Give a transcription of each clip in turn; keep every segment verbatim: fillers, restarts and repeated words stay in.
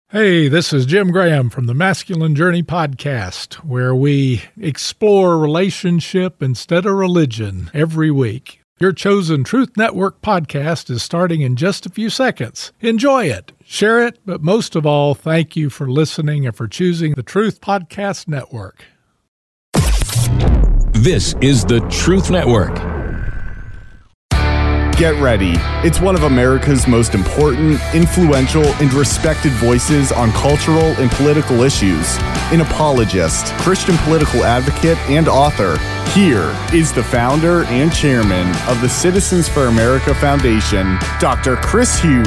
Hey, this is Jim Graham from the Masculine Journey podcast, where we explore relationship instead of religion every week. Your chosen Truth Network podcast is starting in just a few seconds. Enjoy it, share it, but most of all, thank you for listening and for choosing the Truth Podcast Network. This is the Truth Network. Get ready. It's one of America's most important, influential, and respected voices on cultural and political issues. An apologist, Christian political advocate, and author. Here is the founder and chairman of the Citizens for America Foundation, Doctor Chris Hughes.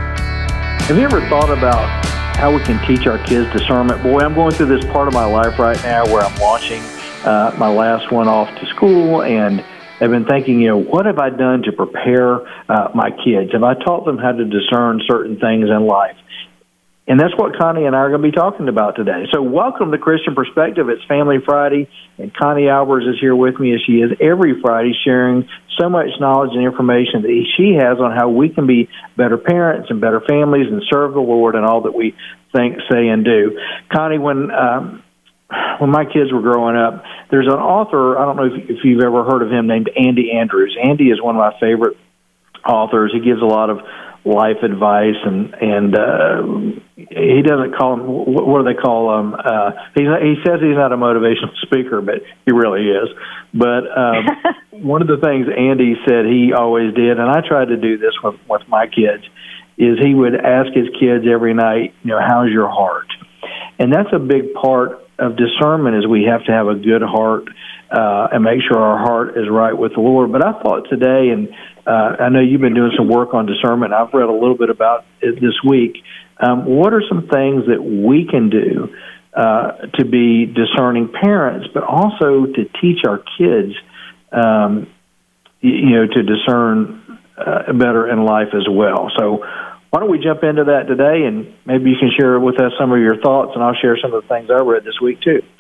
Have you ever thought about how we can teach our kids discernment? Boy, I'm going through this part of my life right now where I'm launching uh, my last one off to school, and I've been thinking, you know, what have I done to prepare uh, my kids? Have I taught them how to discern certain things in life? And that's what Connie and I are going to be talking about today. So welcome to Christian Perspective. It's Family Friday, and Connie Albers is here with me as she is every Friday, sharing so much knowledge and information that she has on how we can be better parents and better families and serve the Lord and all that we think, say, and do. Connie, when um, when my kids were growing up, there's an author, I don't know if, if you've ever heard of him, named Andy Andrews. Andy is one of my favorite authors. He gives a lot of life advice, and and uh, he doesn't call him, what do they call him? Uh, he's not, he says he's not a motivational speaker, but he really is. But um, one of the things Andy said he always did, and I tried to do this with, with my kids, is he would ask his kids every night, you know, how's your heart? And that's a big part of discernment, is we have to have a good heart uh, and make sure our heart is right with the Lord. But I thought today, and uh, I know you've been doing some work on discernment, I've read a little bit about it this week. Um, what are some things that we can do uh, to be discerning parents, but also to teach our kids, um, you know, to discern uh, better in life as well? So why don't we jump into that today, and maybe you can share with us some of your thoughts, and I'll share some of the things I read this week, too.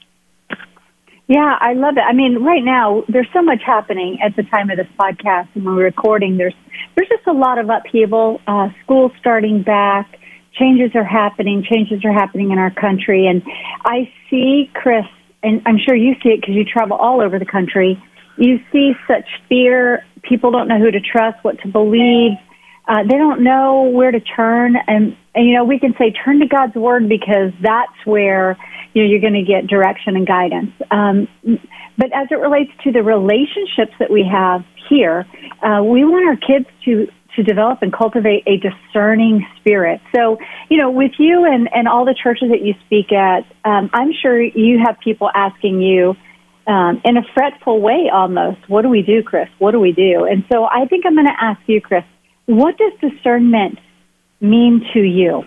Yeah, I love it. I mean, right now, there's so much happening at the time of this podcast, and when we're recording, there's there's just a lot of upheaval. Uh, school's starting back. Changes are happening. Changes are happening in our country. And I see, Chris, and I'm sure you see it because you travel all over the country, you see such fear. People don't know who to trust, what to believe. Uh, they don't know where to turn, and, and, you know, we can say turn to God's Word because that's where, you know, you're going to get direction and guidance. Um, but as it relates to the relationships that we have here, uh, we want our kids to, to develop and cultivate a discerning spirit. So, you know, with you and, and all the churches that you speak at, um, I'm sure you have people asking you, um, in a fretful way almost, what do we do, Chris? What do we do? And so I think I'm going to ask you, Chris, what does discernment mean to you?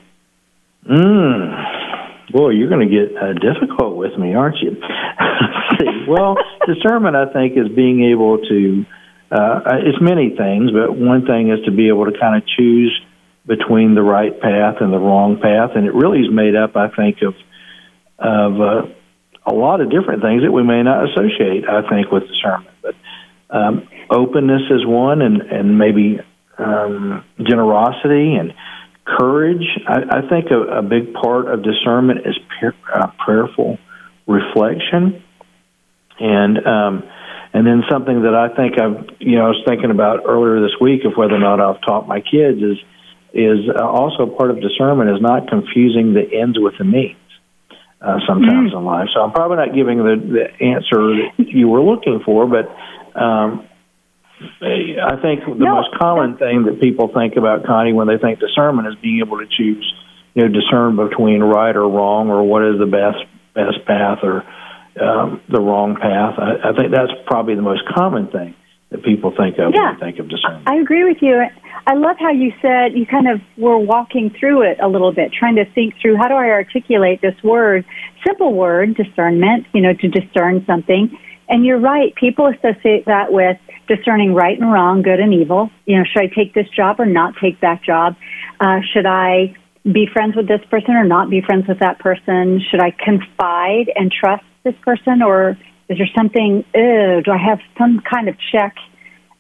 Mm. Boy, you're going to get uh, difficult with me, aren't you? See, well, discernment, I think, is being able to, uh, it's many things, but one thing is to be able to kind of choose between the right path and the wrong path, and it really is made up, I think, of of uh, a lot of different things that we may not associate, I think, with discernment. But um, openness is one, and, and maybe Um, generosity and courage. I, I think a, a big part of discernment is prayer, uh, prayerful reflection, and um, and then something that I think I've you know I was thinking about earlier this week of whether or not I've taught my kids is is uh, also part of discernment is not confusing the ends with the means. Uh, sometimes mm. in life, so I'm probably not giving the, the answer that you were looking for, but. Um, I think the no, most common thing that people think about, Connie, when they think discernment is being able to choose, you know, discern between right or wrong, or what is the best best path or um, the wrong path. I, I think that's probably the most common thing that people think of yeah, when they think of discernment. I agree with you. I love how you said you kind of were walking through it a little bit, trying to think through how do I articulate this word, simple word, discernment, you know, to discern something. And you're right. People associate that with discerning right and wrong, good and evil. You know, should I take this job or not take that job? Uh, should I be friends with this person or not be friends with that person? Should I confide and trust this person, or is there something, ew, do I have some kind of check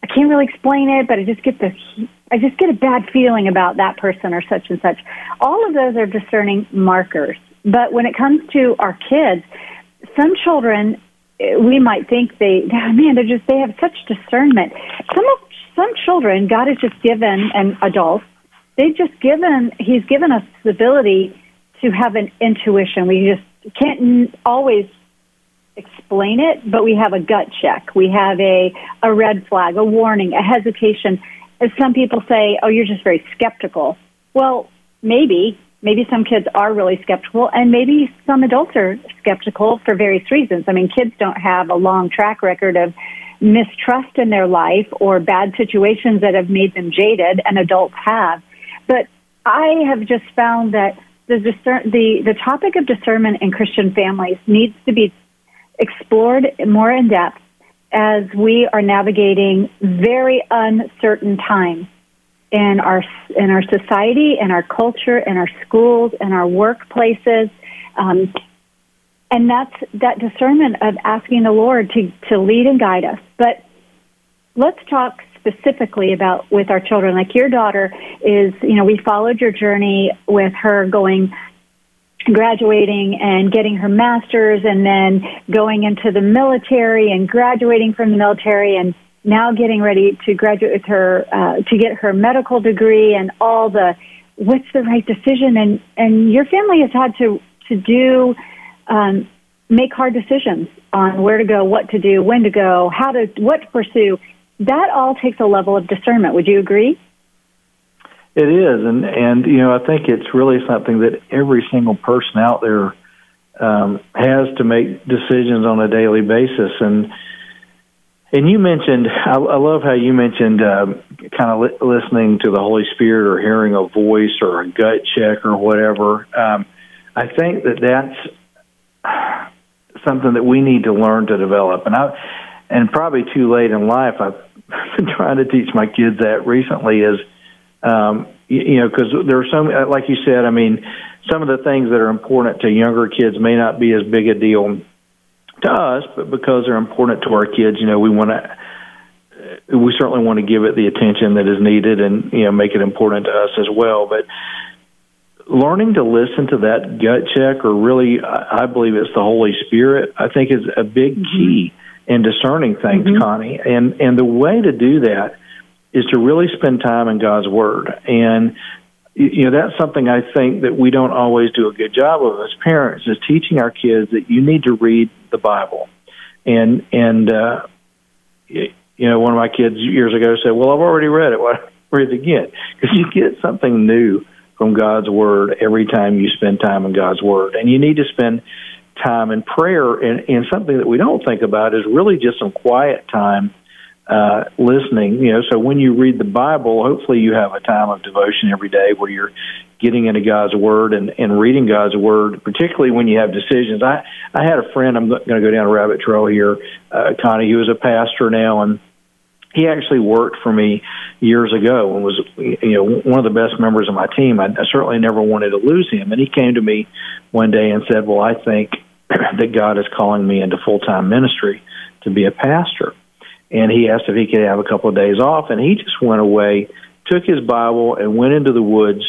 I can't really explain it, but I just get the, I just get a bad feeling about that person or such and such. All of those are discerning markers. But when it comes to our kids, some children, we might think they, man, they're just, they have such discernment. Some of, some children, God has just given, and adults, they've just given, He's given us the ability to have an intuition. We just can't always explain it, but we have a gut check. We have a, a red flag, a warning, a hesitation. As some people say, oh, you're just very skeptical. Well, maybe. Maybe some kids are really skeptical, and maybe some adults are skeptical for various reasons. I mean, kids don't have a long track record of mistrust in their life or bad situations that have made them jaded, and adults have. But I have just found that the discern- the, the topic of discernment in Christian families needs to be explored more in depth as we are navigating very uncertain times in our in our society, in our culture, in our schools, in our workplaces, um, and that's that discernment of asking the Lord to to lead and guide us. But let's talk specifically about with our children. Like your daughter is, you know, we followed your journey with her going. graduating and getting her master's and then going into the military and graduating from the military and now getting ready to graduate with her, uh, to get her medical degree and all the, what's the right decision? And, and your family has had to, to do, um, make hard decisions on where to go, what to do, when to go, how to, what to pursue. That all takes a level of discernment. Would you agree? It is, and, and you know, I think it's really something that every single person out there um, has to make decisions on a daily basis. And and you mentioned, I, I love how you mentioned uh, kind of li- listening to the Holy Spirit or hearing a voice or a gut check or whatever. Um, I think that that's something that we need to learn to develop. And I, and probably too late in life, I've been trying to teach my kids that recently is, Um, you, you know, because there are some, like you said, I mean, some of the things that are important to younger kids may not be as big a deal to us, but because they're important to our kids, you know, we want to, we certainly want to give it the attention that is needed and, you know, make it important to us as well. But learning to listen to that gut check, or really, I believe it's the Holy Spirit, I think is a big key in discerning things, mm-hmm. Connie. And, and the way to do that is to really spend time in God's Word. And, you know, that's something I think that we don't always do a good job of as parents, is teaching our kids that you need to read the Bible. And, and uh, you know, one of my kids years ago said, well, I've already read it. Why read it again? Because you get something new from God's Word every time you spend time in God's Word. And you need to spend time in prayer. And, and something that we don't think about is really just some quiet time Uh, listening, you know, so when you read the Bible, hopefully you have a time of devotion every day where you're getting into God's Word and, and reading God's Word, particularly when you have decisions. I, I had a friend, I'm going to go down a rabbit trail here, uh, Connie, he was a pastor now, and he actually worked for me years ago and was, you know, one of the best members of my team. I, I certainly never wanted to lose him. And he came to me one day and said, well, I think that God is calling me into full-time ministry to be a pastor. And he asked if he could have a couple of days off, and he just went away, took his Bible, and went into the woods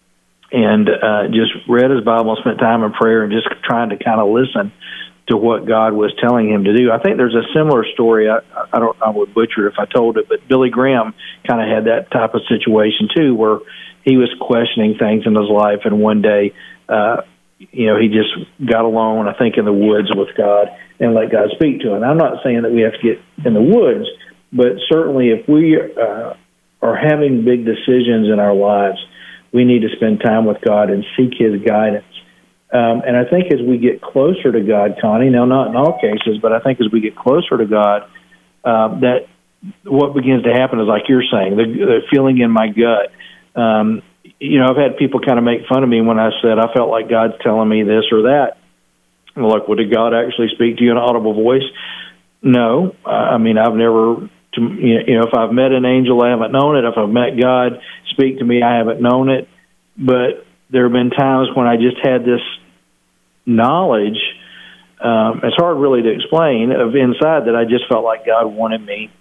and uh, just read his Bible, spent time in prayer, and just trying to kind of listen to what God was telling him to do. I think there's a similar story. I, I don't. I would butcher it if I told it, but Billy Graham kind of had that type of situation too, where he was questioning things in his life, and one day, uh, you know, he just got alone, I think, in the woods with God and let God speak to him. I'm not saying that we have to get in the woods, but certainly if we uh, are having big decisions in our lives, we need to spend time with God and seek His guidance. Um, and I think as we get closer to God, Connie, now not in all cases, but I think as we get closer to God, uh, that what begins to happen is, like you're saying, the, the feeling in my gut. Um, you know, I've had people kind of make fun of me when I said I felt like God's telling me this or that. Well, like, well, did God actually speak to you in an audible voice? No. Uh, I mean, I've never, to, you know, if I've met an angel, I haven't known it. If I've met God speak to me, I haven't known it. But there have been times when I just had this knowledge, um, it's hard really to explain, of inside that I just felt like God wanted me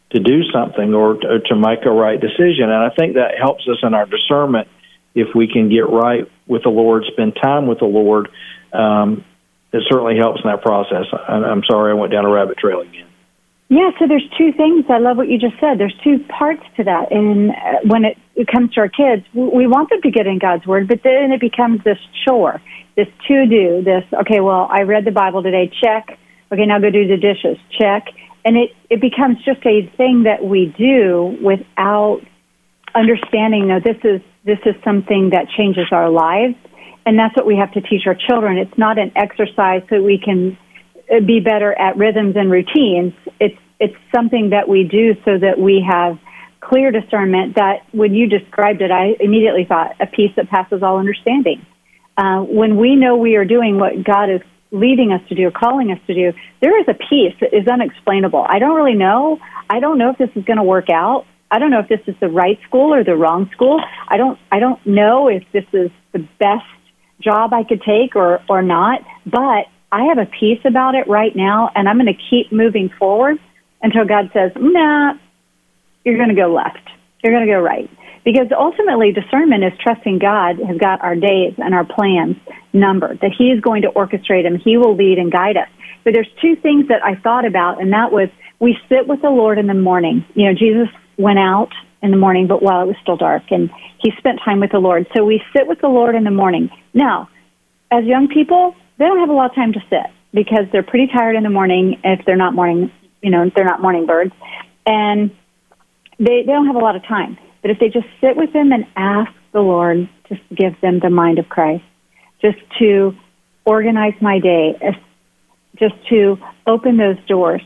to do something or to, or to make a right decision. And I think that helps us in our discernment if we can get right with the Lord, spend time with the Lord. Um, it certainly helps in that process. I, I'm sorry I went down a rabbit trail again. Yeah, so there's two things. I love what you just said. There's two parts to that. And uh, when it, it comes to our kids, we want them to get in God's Word, but then it becomes this chore, this to-do, this, okay, well, I read the Bible today, check. Okay, now go do the dishes, check. And it, it becomes just a thing that we do without understanding, no, this is this is something that changes our lives. And that's what we have to teach our children. It's not an exercise so we can be better at rhythms and routines. It's it's something that we do so that we have clear discernment that when you described it, I immediately thought a peace that passes all understanding. Uh, when we know we are doing what God is leading us to do, calling us to do, there is a peace that is unexplainable. I don't really know. I don't know if this is going to work out. I don't know if this is the right school or the wrong school. I don't I don't know if this is the best job I could take or, or not, but I have a peace about it right now, and I'm going to keep moving forward until God says, nah, you're going to go left. You're going to go right. Because ultimately, discernment is trusting God has got our days and our plans numbered, that He is going to orchestrate them. He will lead and guide us. But there's two things that I thought about, and that was we sit with the Lord in the morning. You know, Jesus went out in the morning, but while it was still dark, and He spent time with the Lord. So we sit with the Lord in the morning. Now, as young people, they don't have a lot of time to sit because they're pretty tired in the morning if they're not morning, you know, if they're not morning birds, and they, they don't have a lot of time. But if they just sit with Him and ask the Lord to give them the mind of Christ, just to organize my day, just to open those doors,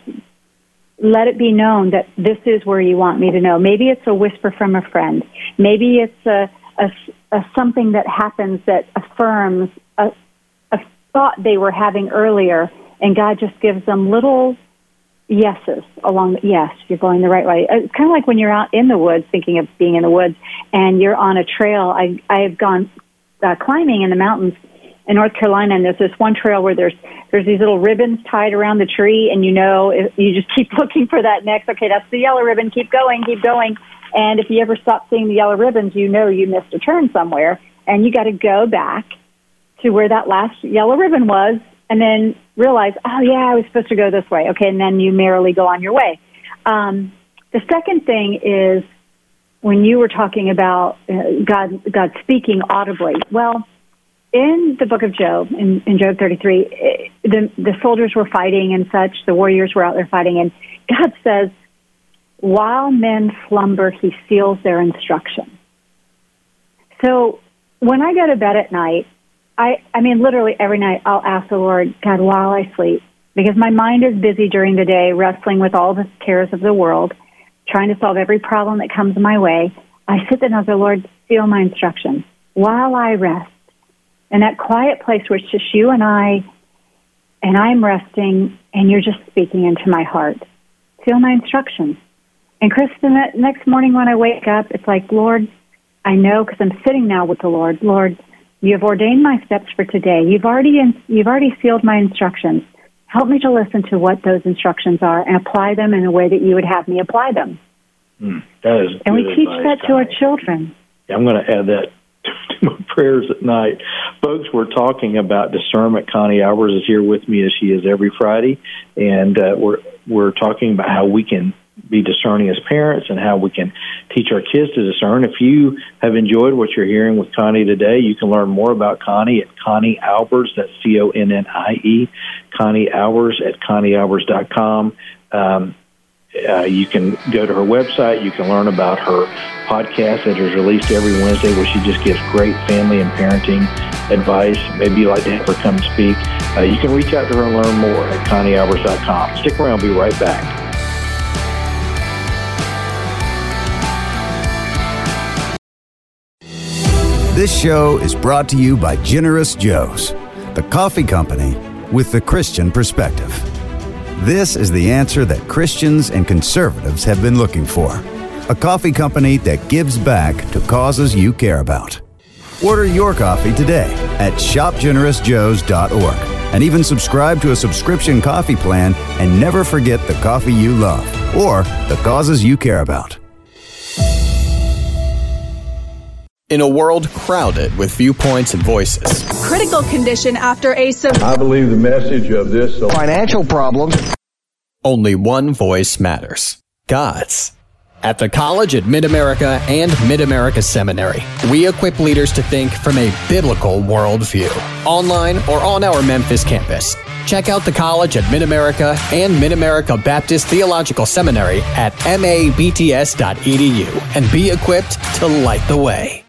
let it be known that this is where you want me to know. Maybe it's a whisper from a friend. Maybe it's a, a, a something that happens that affirms a, a thought they were having earlier, and God just gives them little yeses along the, yes, you're going the right way. It's kind of like when you're out in the woods, thinking of being in the woods, and you're on a trail. I I have gone uh, climbing in the mountains in North Carolina, and there's this one trail where there's there's these little ribbons tied around the tree, and you know, if you just keep looking for that next, okay, that's the yellow ribbon, keep going, keep going. And if you ever stop seeing the yellow ribbons, you know you missed a turn somewhere, and you got to go back to where that last yellow ribbon was, and then realize, oh, yeah, I was supposed to go this way. Okay, and then you merrily go on your way. Um, the second thing is when you were talking about uh, God, God speaking audibly. Well, in the book of Job, in, in Job thirty-three, it, the, the soldiers were fighting and such. The warriors were out there fighting, and God says, while men slumber, He seals their instruction. So when I go to bed at night, I, I mean, literally every night I'll ask the Lord, God, while I sleep, because my mind is busy during the day wrestling with all the cares of the world, trying to solve every problem that comes my way. I sit there and I say, Lord, seal my instructions while I rest. In that quiet place where it's just you and I, and I'm resting, and you're just speaking into my heart. Seal my instructions. And Chris, the next morning when I wake up, it's like, Lord, I know because I'm sitting now with the Lord. Lord, you have ordained my steps for today. You've already you've already sealed my instructions. Help me to listen to what those instructions are and apply them in the way that you would have me apply them. Mm, that is and we teach advice, that to Connie. our children. Yeah, I'm going to add that to my prayers at night. Folks, we're talking about discernment. Connie Albers is here with me as she is every Friday, and uh, we're we're talking about how we can be discerning as parents and how we can teach our kids to discern. If you have enjoyed what you're hearing with Connie today, you can learn more about Connie at Connie Albers. That's C O N N I E, Connie Albers at Connie Albers dot com. Um, uh, you can go to her website. You can learn about her podcast that is released every Wednesday where she just gives great family and parenting advice. Maybe you'd like to have her come speak. Uh, you can reach out to her and learn more at Connie Albers dot com. Stick around. We'll be right back. This show is brought to you by Generous Joe's, the coffee company with the Christian perspective. This is the answer that Christians and conservatives have been looking for. A coffee company that gives back to causes you care about. Order your coffee today at shop generous joes dot org and even subscribe to a subscription coffee plan and never forget the coffee you love. or the causes you care about. In a world crowded with viewpoints and voices. Critical condition after a severe... I believe the message of this... Financial problems. Only one voice matters. God's. At the College at Mid-America and Mid-America Seminary, we equip leaders to think from a biblical worldview. Online or on our Memphis campus. Check out the College at Mid-America and Mid-America Baptist Theological Seminary at m a b t s dot e d u and be equipped to light the way.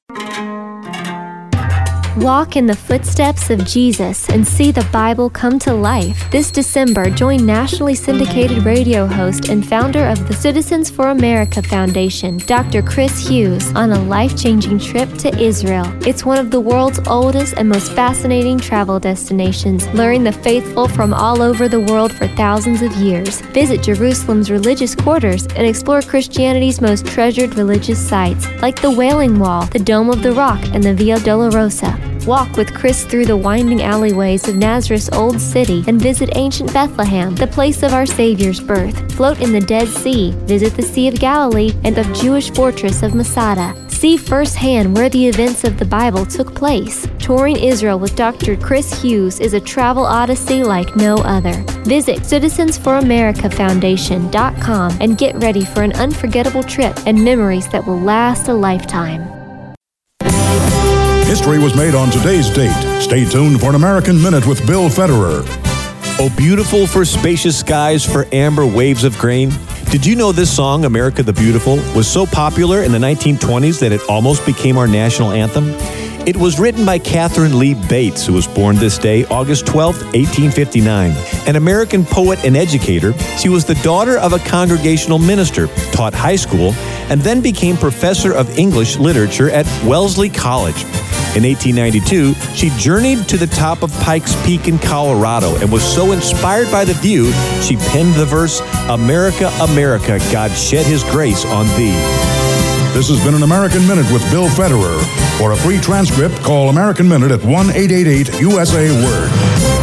Walk in the footsteps of Jesus and see the Bible come to life. This December, join nationally syndicated radio host and founder of the Citizens for America Foundation, Doctor Chris Hughes, on a life-changing trip to Israel. It's one of the world's oldest and most fascinating travel destinations, luring the faithful from all over the world for thousands of years. Visit Jerusalem's religious quarters and explore Christianity's most treasured religious sites, like the Wailing Wall, the Dome of the Rock, and the Via Dolorosa. Walk with Chris through the winding alleyways of Nazareth's Old City and visit ancient Bethlehem, the place of our Savior's birth. Float in the Dead Sea, visit the Sea of Galilee and the Jewish fortress of Masada. See firsthand where the events of the Bible took place. Touring Israel with Doctor Chris Hughes is a travel odyssey like no other. Visit Citizens for America Foundation dot com and get ready for an unforgettable trip and memories that will last a lifetime. History was made on today's date. Stay tuned for an American Minute with Bill Federer. Oh, beautiful for spacious skies, for amber waves of grain. Did you know this song, America the Beautiful, was so popular in the nineteen twenties that it almost became our national anthem? It was written by Catherine Lee Bates, who was born this day, August twelfth, eighteen fifty-nine. An American poet and educator, she was the daughter of a congregational minister, taught high school, and then became professor of English literature at Wellesley College. In eighteen ninety-two, she journeyed to the top of Pikes Peak in Colorado and was so inspired by the view, she penned the verse, America, America, God shed his grace on thee. This has been an American Minute with Bill Federer. For a free transcript, call American Minute at one eight eight eight U S A Word.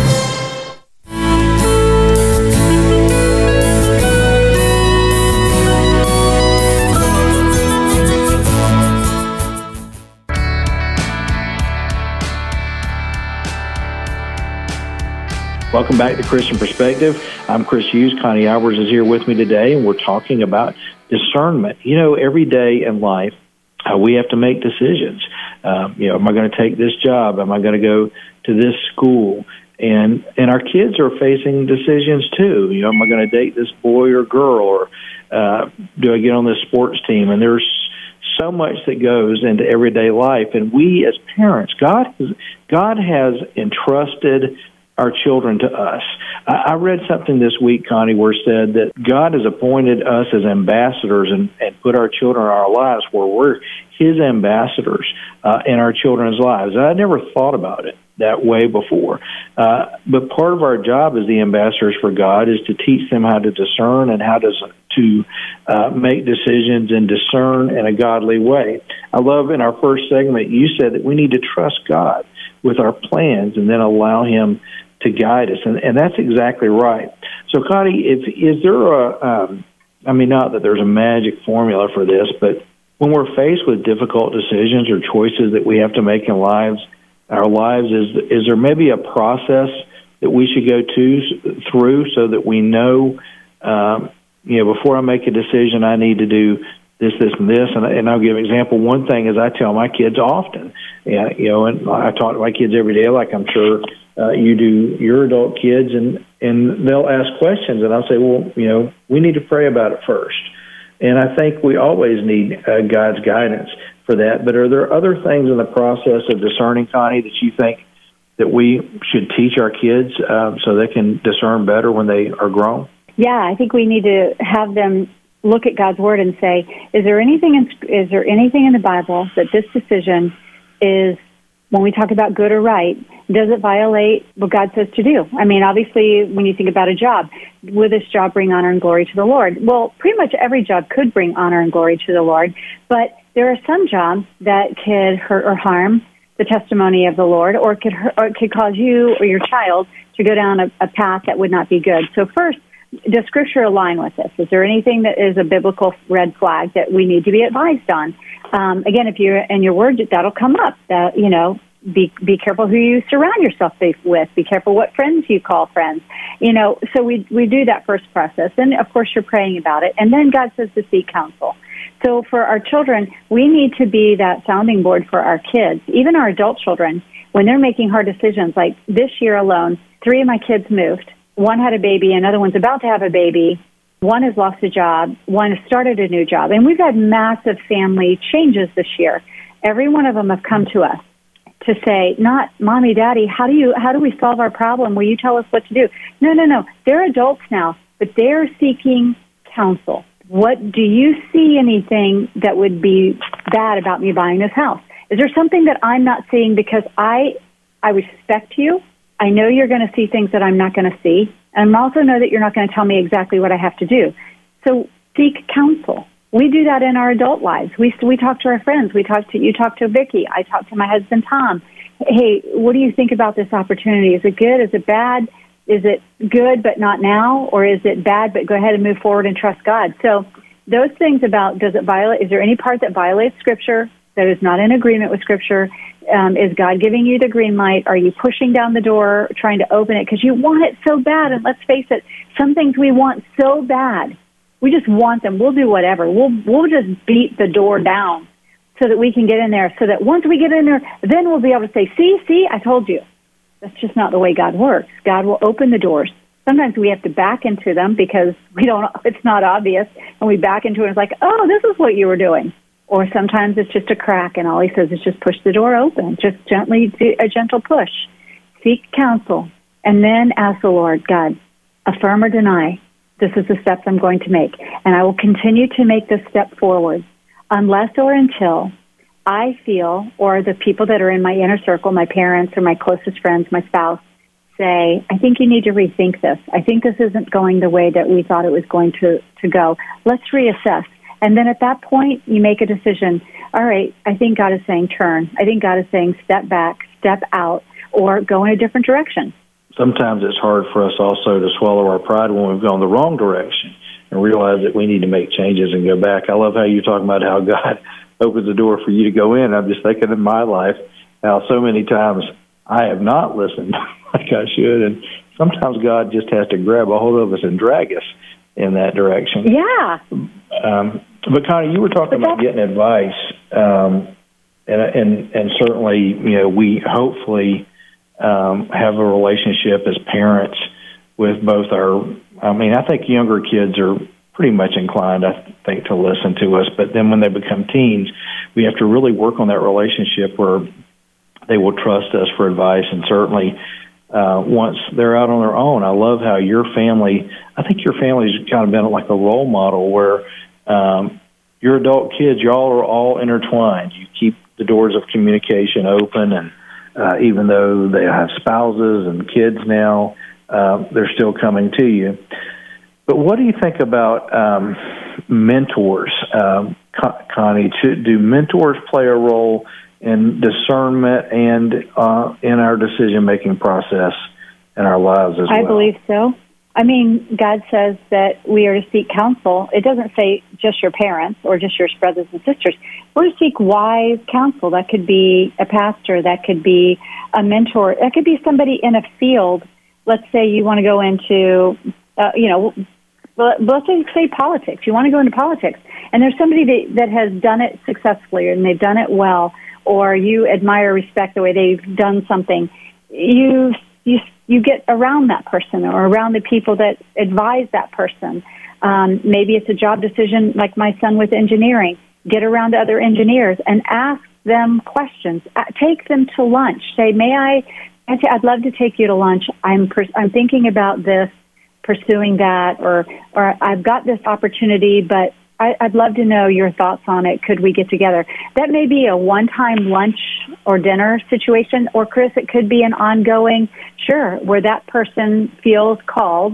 Welcome back to Christian Perspective. I'm Chris Hughes. Connie Albers is here with me today, and we're talking about discernment. You know, every day in life, uh, we have to make decisions. Um, you know, am I going to take this job? Am I going to go to this school? And and our kids are facing decisions too. You know, am I going to date this boy or girl, or uh, do I get on this sports team? And there's so much that goes into everyday life. And we as parents, God has, God has entrusted our children to us. I read something this week, Connie, where it said that God has appointed us as ambassadors and, and put our children in our lives where we're his ambassadors uh, in our children's lives. I never thought about it that way before. Uh, but part of our job as the ambassadors for God is to teach them how to discern and how to, to uh, make decisions and discern in a godly way. I love in our first segment, you said that we need to trust God with our plans and then allow him to guide us, and, and that's exactly right. So, Connie, if, is there a, um, I mean, not that there's a magic formula for this, but when we're faced with difficult decisions or choices that we have to make in lives, our lives, is is there maybe a process that we should go to through so that we know, um, you know, before I make a decision, I need to do this, this, and this, and, and I'll give an example. One thing is I tell my kids often, yeah, you know, and I talk to my kids every day, like I'm sure uh, you do your adult kids, and, and they'll ask questions, and I'll say, well, you know, we need to pray about it first. And I think we always need uh, God's guidance for that. But are there other things in the process of discerning, Connie, that you think that we should teach our kids uh, so they can discern better when they are grown? Yeah, I think we need to have them look at God's Word and say, is there anything in, is there anything in the Bible that this decision is, when we talk about good or right, does it violate what God says to do? I mean, obviously, when you think about a job, will this job bring honor and glory to the Lord? Well, pretty much every job could bring honor and glory to the Lord, but there are some jobs that could hurt or harm the testimony of the Lord, or could hurt, or it could cause you or your child to go down a, a path that would not be good. So first, does Scripture align with this? Is there anything that is a biblical red flag that we need to be advised on? Um, again, if you're in your word, that'll come up. That, you know, be be careful who you surround yourself with. Be careful what friends you call friends. You know, so we we do that first process. Then, of course, you're praying about it. And then God says to seek counsel. So for our children, we need to be that sounding board for our kids, even our adult children, when they're making hard decisions. Like this year alone, three of my kids moved. One had a baby, another one's about to have a baby. One has lost a job. One has started a new job. And we've had massive family changes this year. Every one of them have come to us to say, not, Mommy, Daddy, how do you, how do we solve our problem? Will you tell us what to do? No, no, no. They're adults now, but they're seeking counsel. What, do you see anything that would be bad about me buying this house? Is there something that I'm not seeing because I, I respect you? I know you're going to see things that I'm not going to see. And I also know that you're not going to tell me exactly what I have to do. So seek counsel. We do that in our adult lives. We we talk to our friends. We talk to you. Talk to Vicki. I talk to my husband Tom. Hey, what do you think about this opportunity? Is it good? Is it bad? Is it good but not now, or is it bad but go ahead and move forward and trust God? So those things about does it violate? Is there any part that violates Scripture that is not in agreement with Scripture? Um, is God giving you the green light? Are you pushing down the door, trying to open it because you want it so bad? And let's face it, some things we want so bad. We just want them. We'll do whatever. We'll we'll just beat the door down so that we can get in there, so that once we get in there, then we'll be able to say, see, see, I told you. That's just not the way God works. God will open the doors. Sometimes we have to back into them because we don't. It's not obvious, and we back into it and it's like, oh, this is what you were doing. Or sometimes it's just a crack, and all he says is just push the door open, just gently, do a gentle push. Seek counsel, and then ask the Lord, God, affirm or deny. This is the steps I'm going to make, and I will continue to make this step forward unless or until I feel, or the people that are in my inner circle, my parents or my closest friends, my spouse, say, I think you need to rethink this. I think this isn't going the way that we thought it was going to, to go. Let's reassess. And then at that point, you make a decision. All right, I think God is saying turn. I think God is saying step back, step out, or go in a different direction. Sometimes it's hard for us also to swallow our pride when we've gone the wrong direction and realize that we need to make changes and go back. I love how you're talking about how God opens the door for you to go in. I'm just thinking in my life how so many times I have not listened like I should, and sometimes God just has to grab a hold of us and drag us in that direction. Yeah. Um, but Connie, you were talking about getting advice, um, and, and and certainly, you know, we hopefully um, have a relationship as parents with both our. I mean, I think younger kids are pretty much inclined, I think, to listen to us. But then when they become teens, we have to really work on that relationship where they will trust us for advice, and certainly. Uh, once they're out on their own, I love how your family, I think your family's kind of been like a role model where um, your adult kids, y'all are all intertwined. You keep the doors of communication open, and uh, even though they have spouses and kids now, uh, they're still coming to you. But what do you think about um, mentors, um, Connie? Do mentors play a role in discernment and uh, in our decision-making process in our lives as well? I believe so. I mean, God says that we are to seek counsel. It doesn't say just your parents or just your brothers and sisters. We're to seek wise counsel. That could be a pastor. That could be a mentor. That could be somebody in a field. Let's say you want to go into, uh, you know, let's say politics. You want to go into politics. And there's somebody that, that has done it successfully and they've done it well, or you admire, respect the way they've done something, you you you get around that person or around the people that advise that person. Um, maybe it's a job decision like my son with engineering. Get around other engineers and ask them questions. Uh, take them to lunch. Say, may I, I'd love to take you to lunch. I'm pers- I'm thinking about this, pursuing that, or or I've got this opportunity, but I'd love to know your thoughts on it. Could we get together? That may be a one-time lunch or dinner situation, or, Chris, it could be an ongoing, sure, where that person feels called,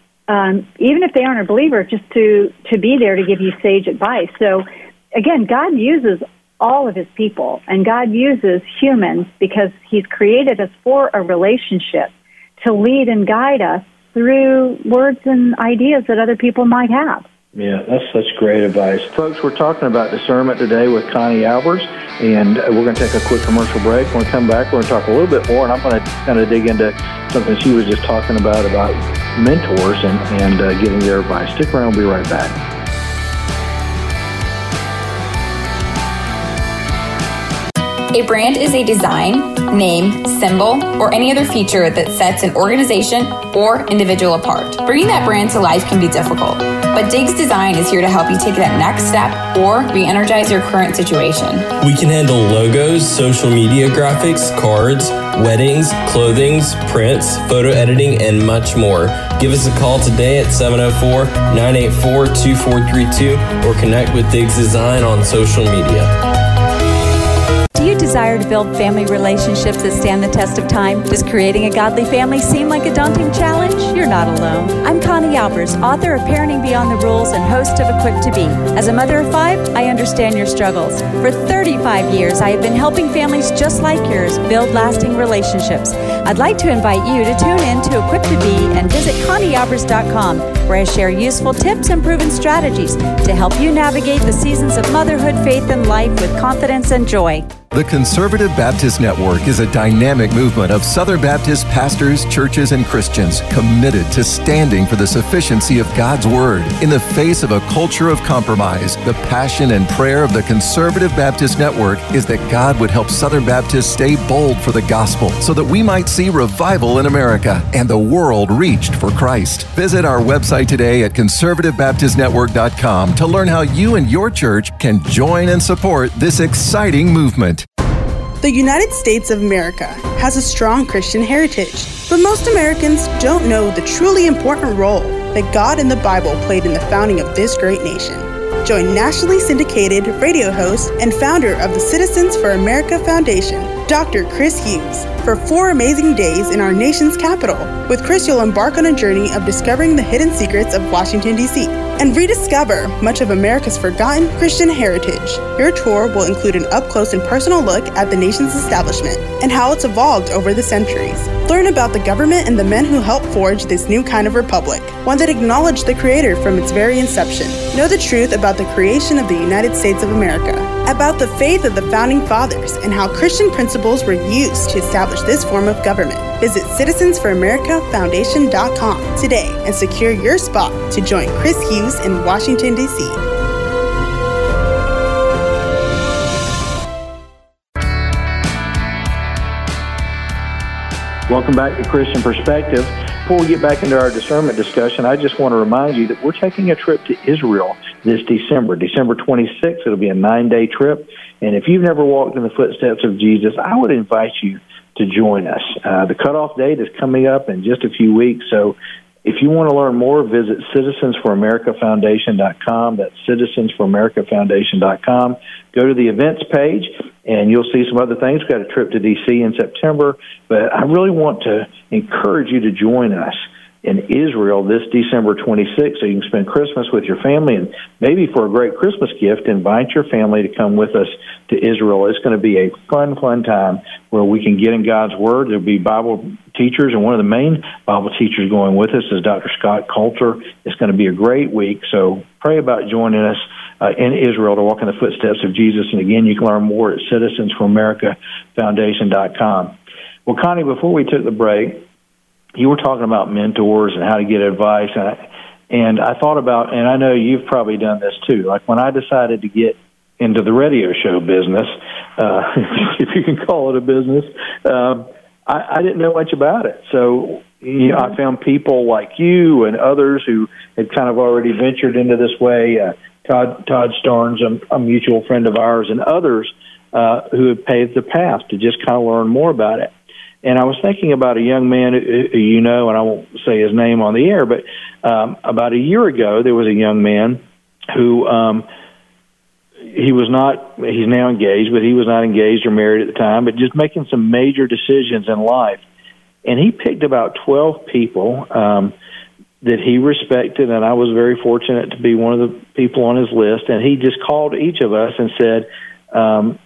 um, even if they aren't a believer, just to, to be there to give you sage advice. So, again, God uses all of his people, and God uses humans because he's created us for a relationship to lead and guide us through words and ideas that other people might have. Yeah, that's such great advice. Folks, we're talking about discernment today with Connie Albers, and we're going to take a quick commercial break. When we come back, we're going to talk a little bit more, and I'm going to kind of dig into something she was just talking about, about mentors and, and uh, getting their advice. Stick around. We'll be right back. A brand is a design, name, symbol, or any other feature that sets an organization or individual apart. Bringing that brand to life can be difficult, but Diggs Design is here to help you take that next step or re-energize your current situation. We can handle logos, social media graphics, cards, weddings, clothings, prints, photo editing, and much more. Give us a call today at seven oh four, nine eight four, two four three two or connect with Diggs Design on social media. Do you desire to build family relationships that stand the test of time? Does creating a godly family seem like a daunting challenge? You're not alone. I'm Connie Albers, author of Parenting Beyond the Rules and host of Equipped to Be. As a mother of five, I understand your struggles. For thirty-five years, I have been helping families just like yours build lasting relationships. I'd like to invite you to tune in to Equipped to Be and visit connie albers dot com, where I share useful tips and proven strategies to help you navigate the seasons of motherhood, faith, and life with confidence and joy. The Conservative Baptist Network is a dynamic movement of Southern Baptist pastors, churches, and Christians committed to standing for the sufficiency of God's Word. In the face of a culture of compromise, the passion and prayer of the Conservative Baptist Network is that God would help Southern Baptists stay bold for the gospel so that we might see revival in America and the world reached for Christ. Visit our website today at conservative baptist network dot com to learn how you and your church can join and support this exciting movement. The United States of America has a strong Christian heritage, but most Americans don't know the truly important role that God and the Bible played in the founding of this great nation. Join nationally syndicated radio host and founder of the Citizens for America Foundation, Doctor Chris Hughes, for four amazing days in our nation's capital. With Chris, you'll embark on a journey of discovering the hidden secrets of Washington, D C, and rediscover much of America's forgotten Christian heritage. Your tour will include an up-close and personal look at the nation's establishment and how it's evolved over the centuries. Learn about the government and the men who helped forge this new kind of republic, one that acknowledged the Creator from its very inception. Know the truth about the creation of the United States of America, about the faith of the Founding Fathers, and how Christian principles were used to establish this form of government. Visit citizens for america foundation dot com today and secure your spot to join Chris Hughes in Washington, D C. Welcome back to Christian Perspective. Before we get back into our discernment discussion, I just want to remind you that we're taking a trip to Israel this December, December twenty-sixth. It'll be a nine-day trip. And if you've never walked in the footsteps of Jesus, I would invite you to join us. Uh, the cutoff date is coming up in just a few weeks, so if you want to learn more, visit citizens for america foundation dot com. That's citizens for america foundation dot com. Go to the events page, and you'll see some other things. We've got a trip to D C in September, but I really want to encourage you to join us in Israel this December twenty-sixth so you can spend Christmas with your family, and maybe for a great Christmas gift, invite your family to come with us to Israel. It's going to be a fun, fun time where we can get in God's Word. There'll be Bible teachers, and one of the main Bible teachers going with us is Doctor Scott Coulter. It's going to be a great week, so pray about joining us uh, in Israel to walk in the footsteps of Jesus. And again, you can learn more at citizens for america foundation dot com. Well, Connie, before we took the break, you were talking about mentors and how to get advice, and I, and I thought about, and I know you've probably done this too, like when I decided to get into the radio show business, uh, if you can call it a business, um, I, I didn't know much about it. So you know, I found people like you and others who had kind of already ventured into this way, uh, Todd, Todd Starnes, a, a mutual friend of ours, and others uh, who had paved the path to just kind of learn more about it. And I was thinking about a young man who you know, and I won't say his name on the air, but um, about a year ago, there was a young man who um, he was not, he's now engaged, but he was not engaged or married at the time, but just making some major decisions in life. And he picked about twelve people um, that he respected, and I was very fortunate to be one of the people on his list. And he just called each of us and said, um,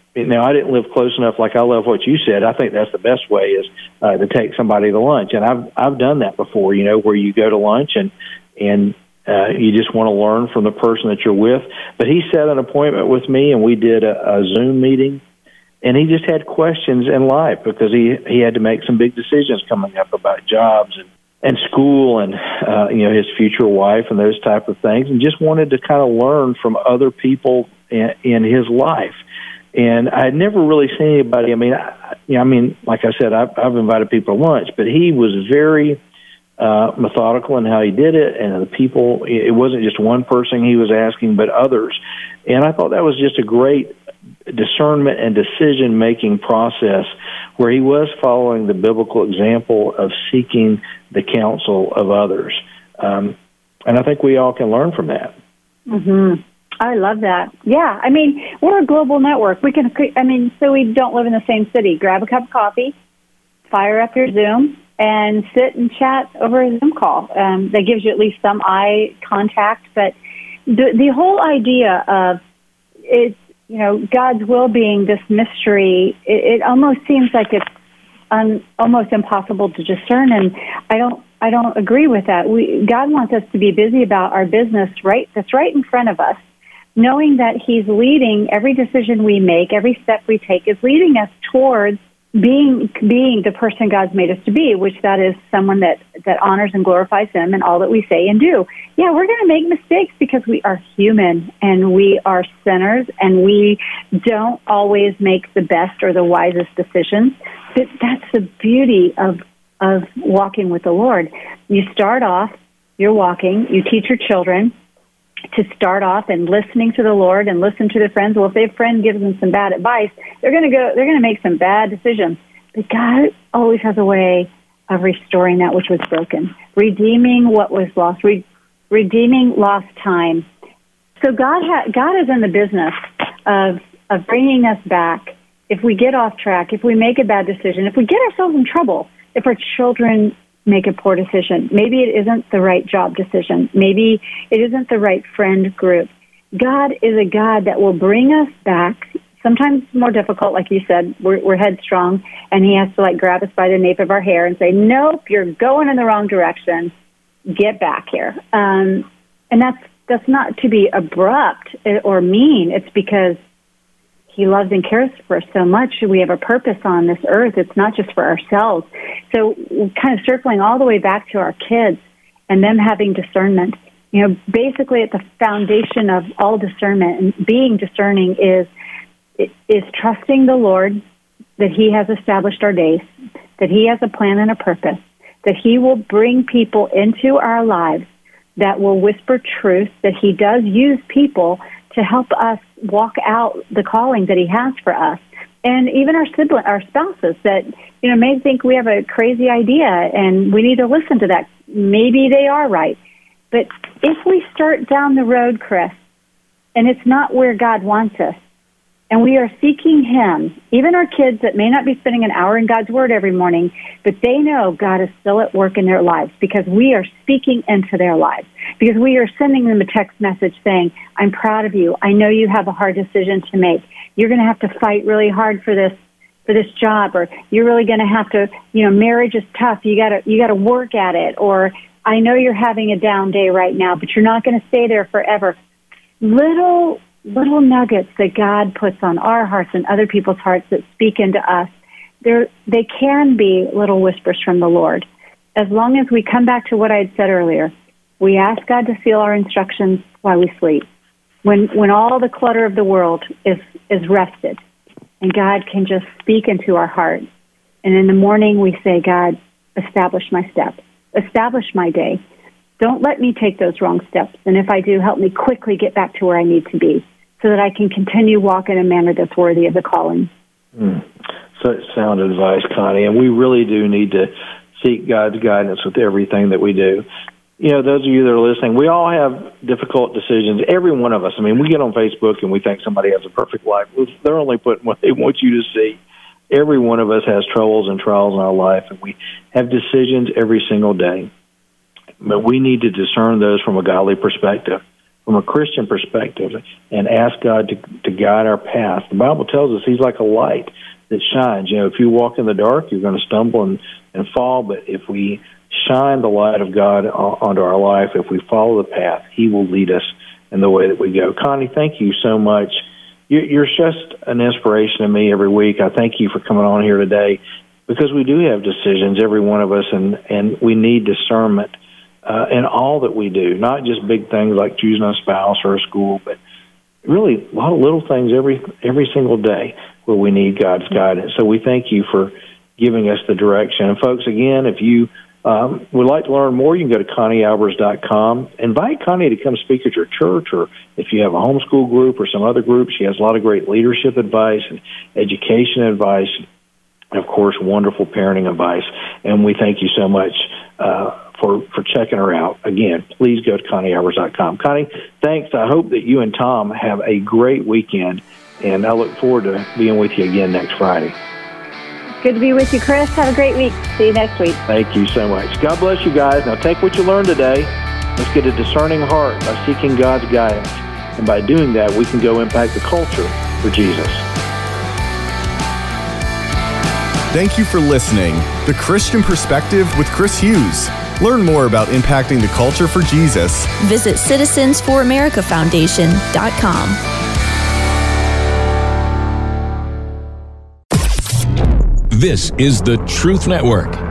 now, I didn't live close enough. Like I love what you said. I think that's the best way is uh, to take somebody to lunch, and I've I've done that before. You know, where you go to lunch and and uh, you just want to learn from the person that you're with. But he set an appointment with me, and we did a, a Zoom meeting, and he just had questions in life because he he had to make some big decisions coming up about jobs and. and school and, uh, you know, his future wife and those type of things, and just wanted to kind of learn from other people in, in his life. And I had never really seen anybody, I mean, I, you know, I mean, like I said, I've, I've invited people to lunch, but he was very uh, methodical in how he did it, and the people, it wasn't just one person he was asking, but others. And I thought that was just a great discernment and decision-making process where he was following the biblical example of seeking the counsel of others. Um, and I think we all can learn from that. Mm-hmm. I love that. Yeah, I mean, we're a global network. We can, I mean, so we don't live in the same city. Grab a cup of coffee, fire up your Zoom, and sit and chat over a Zoom call. Um, that gives you at least some eye contact. But the the whole idea of it's, you know, God's will being this mystery, it, it almost seems like it's un, almost impossible to discern, and I don't I don't agree with that. We God wants us to be busy about our business right that's right in front of us, knowing that He's leading every decision we make, every step we take is leading us towards being being the person God's made us to be, which that is someone that, that honors and glorifies Him in all that we say and do. Yeah, we're going to make mistakes because we are human and we are sinners and we don't always make the best or the wisest decisions. But that's the beauty of of walking with the Lord. You start off, you're walking, you teach your children to start off and listening to the Lord and listen to their friends. Well, if their friend gives them some bad advice, they're going to go, they're going to make some bad decisions. But God always has a way of restoring that which was broken, redeeming what was lost, re- redeeming lost time. So God, ha- God is in the business of, of bringing us back. If we get off track, if we make a bad decision, if we get ourselves in trouble, if our children make a poor decision. Maybe it isn't the right job decision. Maybe it isn't the right friend group. God is a God that will bring us back. Sometimes it's more difficult, like you said, we're, we're headstrong, and He has to like grab us by the nape of our hair and say, nope, you're going in the wrong direction. Get back here. Um, and that's that's not to be abrupt or mean. It's because He loves and cares for us so much. We have a purpose on this earth. It's not just for ourselves. So kind of circling all the way back to our kids and them having discernment. You know, basically at the foundation of all discernment and being discerning is is trusting the Lord that He has established our days, that He has a plan and a purpose, that He will bring people into our lives that will whisper truth, that He does use people to help us walk out the calling that He has for us. And even our sibling, our spouses that, you know, may think we have a crazy idea and we need to listen to that. Maybe they are right. But if we start down the road, Chris, and it's not where God wants us, and we are seeking Him, even our kids that may not be spending an hour in God's Word every morning, but they know God is still at work in their lives because we are speaking into their lives, because we are sending them a text message saying, I'm proud of you. I know you have a hard decision to make. You're going to have to fight really hard for this for this job, or you're really going to have to, you know, marriage is tough. You got to you got to work at it, or I know you're having a down day right now, but you're not going to stay there forever. Little little nuggets that God puts on our hearts and other people's hearts that speak into us, they're, they can be little whispers from the Lord. As long as we come back to what I had said earlier, we ask God to seal our instructions while we sleep. When when all the clutter of the world is, is rested, and God can just speak into our heart. And in the morning we say, God, establish my steps, establish my day. Don't let me take those wrong steps. And if I do, help me quickly get back to where I need to be so that I can continue walking in a manner that's worthy of the calling. Mm. Such sound advice, Connie. And we really do need to seek God's guidance with everything that we do. You know, those of you that are listening, we all have difficult decisions. Every one of us. I mean, we get on Facebook and we think somebody has a perfect life. They're only putting what they want you to see. Every one of us has troubles and trials in our life, and we have decisions every single day. But we need to discern those from a godly perspective. from a Christian perspective and ask God to, to guide our path. The Bible tells us He's like a light that shines. You know, if you walk in the dark, you're going to stumble and, and fall, but if we shine the light of God onto our life, if we follow the path, He will lead us in the way that we go. Connie, thank you so much. You're just an inspiration to me every week. I thank you for coming on here today, because we do have decisions, every one of us, and, and we need discernment uh, in all that we do, not just big things like choosing a spouse or a school, but really a lot of little things every every single day where we need God's guidance. So we thank you for giving us the direction. And folks, again, if you Um, would like to learn more, you can go to Connie Albers dot com. Invite Connie to come speak at your church, or if you have a homeschool group or some other group. She has a lot of great leadership advice and education advice, and, of course, wonderful parenting advice. And we thank you so much uh, for, for checking her out. Again, please go to Connie Albers dot com. Connie, thanks. I hope that you and Tom have a great weekend, and I look forward to being with you again next Friday. Good to be with you, Chris. Have a great week. See you next week. Thank you so much. God bless you guys. Now take what you learned today. Let's get a discerning heart by seeking God's guidance. And by doing that, we can go impact the culture for Jesus. Thank you for listening. The Christian Perspective with Chris Hughes. Learn more about impacting the culture for Jesus. Visit Citizens for America Foundation dot com. This is the Truth Network.